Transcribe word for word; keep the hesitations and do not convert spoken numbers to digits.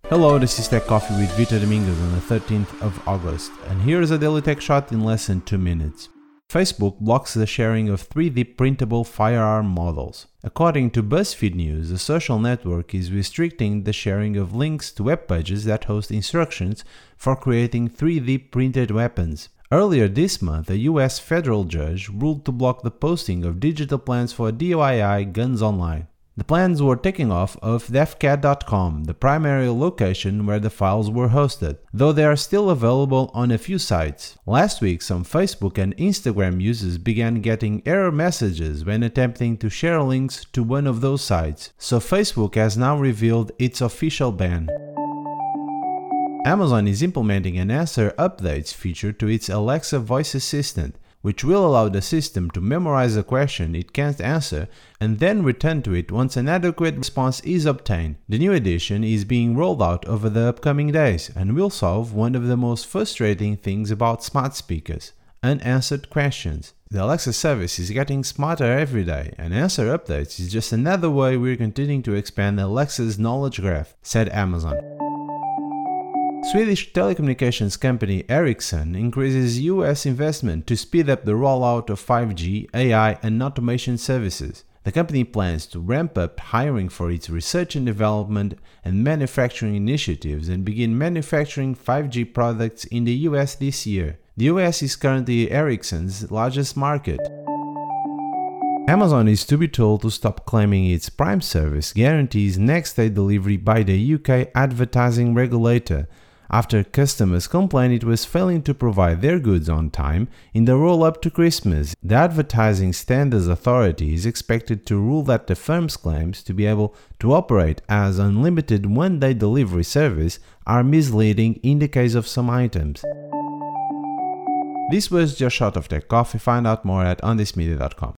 Hello, this is Tech Coffee with Vitor Domingos on the thirteenth of August, and here's a daily tech shot in less than two minutes. Facebook blocks the sharing of three D printable firearm models. According to BuzzFeed News, the social network is restricting the sharing of links to web pages that host instructions for creating three D printed weapons. Earlier this month, a U S federal judge ruled to block the posting of digital plans for D I Y guns online. The plans were taken off of defcat dot com, the primary location where the files were hosted, though they are still available on a few sites. Last week, some Facebook and Instagram users began getting error messages when attempting to share links to one of those sites, so Facebook has now revealed its official ban. Amazon is implementing an Answer Updates feature to its Alexa voice assistant, which will allow the system to memorize a question it can't answer and then return to it once an adequate response is obtained. The new edition is being rolled out over the upcoming days and will solve one of the most frustrating things about smart speakers: unanswered questions. The Alexa service is getting smarter every day, and Answer Updates is just another way we're continuing to expand Alexa's knowledge graph, said Amazon. Swedish telecommunications company Ericsson increases U S investment to speed up the rollout of five G, A I, and automation services. The company plans to ramp up hiring for its research and development and manufacturing initiatives and begin manufacturing five G products in the U S this year. The U S is currently Ericsson's largest market. Amazon is to be told to stop claiming its Prime service guarantees next-day delivery by the U K advertising regulator, after customers complained it was failing to provide their goods on time in the roll-up to Christmas. The Advertising Standards Authority is expected to rule that the firm's claims to be able to operate as unlimited one-day delivery service are misleading in the case of some items. This was your shot of Tech Coffee. Find out more at on this media dot com.